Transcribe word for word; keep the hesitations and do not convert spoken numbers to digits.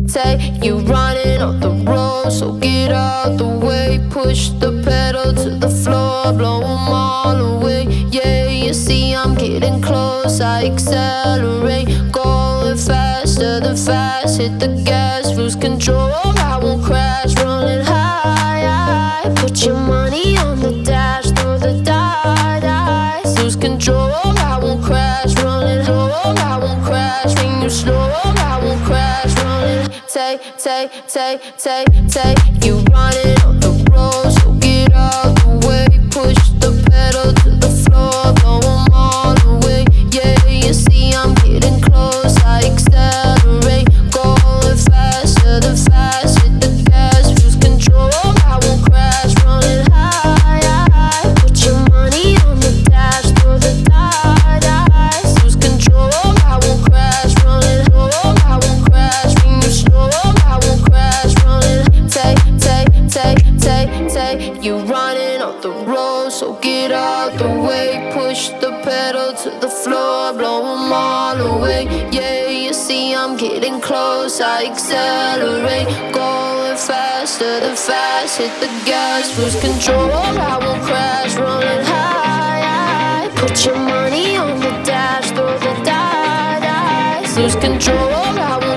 take you running off the road, so get out the way. Push the pedal to the floor, blow them all away. Yeah, you see I'm getting close, I accelerate. Going faster than fast, hit the gas, lose control. I won't crash, running high, high. Put your money on the dash, throw the die, dice. Lose control, I won't crash, running low. I won't crash, when you slow. I won't crash, running. Take, take, take, take, take you running on the road, so get out the way. Push the pedal to the floor, blow them all away. Yeah, you see I'm getting close, I accelerate. Going faster than fast, hit the gas, lose control. I won't crash, running high, high. Put your money on the dash, throw the die, dice. Lose control, I won't crash, running low. I won't crash, when you slow. I won't crash, running. Take, take, take, take, take you running off the road, so get out the way. Push the pedal to the floor, blow them all away. Yeah, you see I'm getting close, I accelerate. Going faster than fast, hit the gas, lose control. I won't crash, running high, high. Put your money on the dash, throw the die, dice. Lose control, I won't